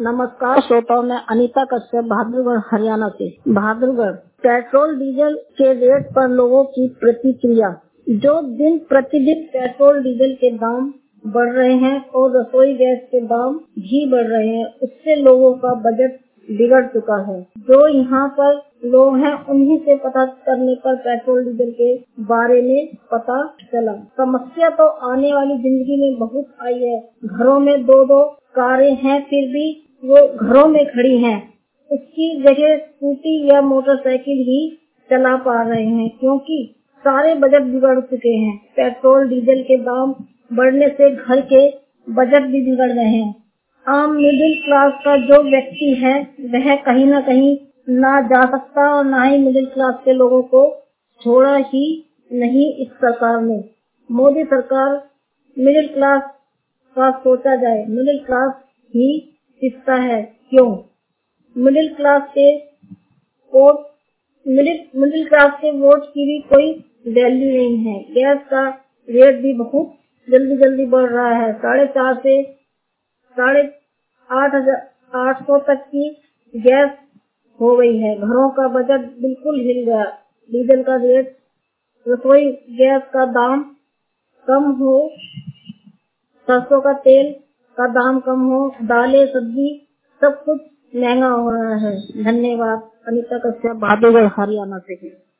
नमस्कार श्रोताओं, मैं अनीता कश्यप बहादुरगढ़ हरियाणा से। बहादुरगढ़ पेट्रोल डीजल के रेट पर लोगों की प्रतिक्रिया। जो दिन प्रतिदिन पेट्रोल डीजल के दाम बढ़ रहे हैं और रसोई गैस के दाम भी बढ़ रहे हैं, उससे लोगों का बजट बिगड़ चुका है। जो यहाँ पर लोग हैं उन्हीं से पता करने पर पेट्रोल डीजल के बारे में पता चला। समस्या तो आने वाली जिंदगी में बहुत आई है। घरों में दो दो कारें हैं, फिर भी वो घरों में खड़ी हैं। उसकी जगह स्कूटी या मोटरसाइकिल ही चला पा रहे हैं, क्योंकि सारे बजट बिगड़ चुके हैं। पेट्रोल डीजल के दाम बढ़ने से घर के बजट भी बिगड़ रहे हैं। आम मिडिल क्लास का जो व्यक्ति है वह कहीं न कहीं ना जा सकता और ना ही मिडिल क्लास के लोगों को छोड़ा ही नहीं इस सरकार ने। मोदी सरकार मिडिल क्लास का सोचा जाए, मिडिल क्लास ही पिसता है। क्यों? मिडिल क्लास के वोट मिडिल क्लास के वोट की भी कोई वैल्यू नहीं है। गैस का रेट भी बहुत जल्दी बढ़ रहा है। 4.5 से 8,800 तक की गैस हो गई है। घरों का बजट बिल्कुल हिल गया। डीजल का रेट, रसोई गैस का दाम कम हो, सरसों का तेल का दाम कम हो, दालें सब्जी सब कुछ महंगा हो रहा है। धन्यवाद। अनीता कश्यप बहादुरगढ़ हरियाणा से।